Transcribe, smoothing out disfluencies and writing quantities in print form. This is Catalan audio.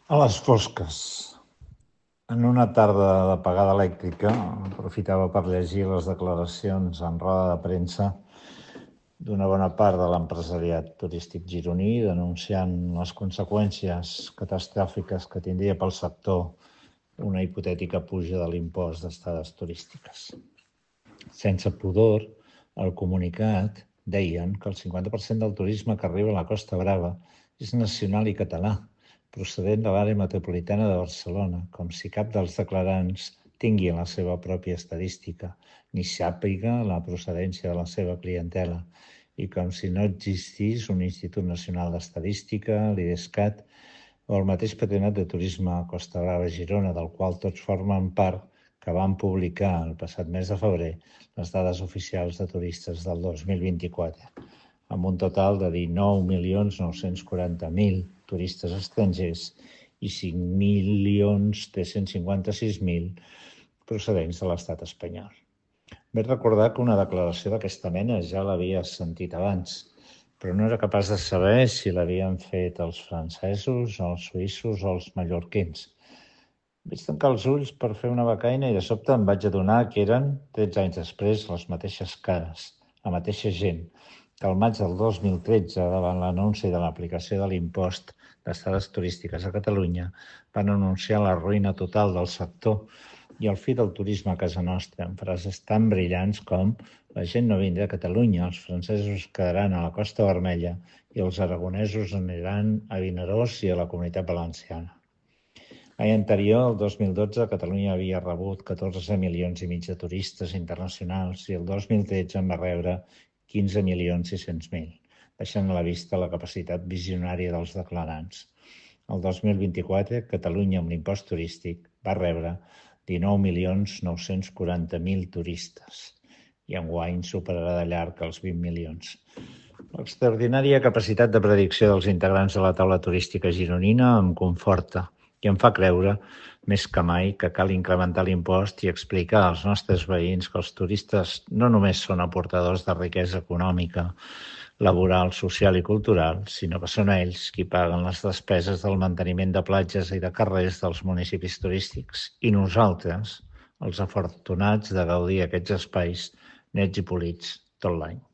A les fosques. En una tarda d'apagada elèctrica, aprofitava per llegir les declaracions en roda de premsa d'una bona part de l'empresariat turístic gironí denunciant les conseqüències catastròfiques que tindria pel sector una hipotètica puja de l'impost d'estades turístiques. Sense pudor, al comunicat deien que el 50% del turisme que arriba a la Costa Brava és nacional i català, procedent de l'àrea metropolitana de Barcelona, com si cap dels declarants tingui la seva pròpia estadística, ni sàpiga la procedència de la seva clientela, i com si no existís un Institut Nacional d'Estadística, l'IDESCAT, o el mateix Patronat de Turisme a Costa Brava Girona, del qual tots formen part, que van publicar el passat mes de febrer les dades oficials de turistes del 2024, amb un total de 19.940.000 turistes estrangers i 5.356.000 procedents de l'estat espanyol. Vaig recordar que una declaració d'aquesta mena ja l'havia sentit abans, però no era capaç de saber si l'havien fet els francesos, els suïssos o els mallorquins. Vaig tancar els ulls per fer una becaina i de sobte em vaig adonar que eren, 13 anys després, les mateixes cares, la mateixa gent, que al maig del 2013, davant l'anunci de l'aplicació de l'impost d'estades turístiques a Catalunya, van anunciar la ruïna total del sector i el fi del turisme a casa nostra, amb frases tan brillants com «La gent no vindrà a Catalunya, els francesos quedaran a la Costa Vermella i els aragonesos aniran a Vinaròs i a la Comunitat Valenciana». L'any anterior, el 2012, Catalunya havia rebut 14 milions i mig de turistes internacionals i el 2013 en va rebre 15.600.000, deixant a la vista la capacitat visionària dels declarants. El 2024, Catalunya, amb l'impost turístic, va rebre 19.940.000 turistes i enguany superarà de llarg els 20 milions. L'extraordinària capacitat de predicció dels integrants de la taula turística gironina em conforta i em fa creure, més que mai, que cal incrementar l'impost i explicar als nostres veïns que els turistes no només són aportadors de riquesa econòmica, laboral, social i cultural, sinó que són ells qui paguen les despeses del manteniment de platges i de carrers dels municipis turístics i nosaltres, els afortunats de gaudir aquests espais nets i polits tot l'any.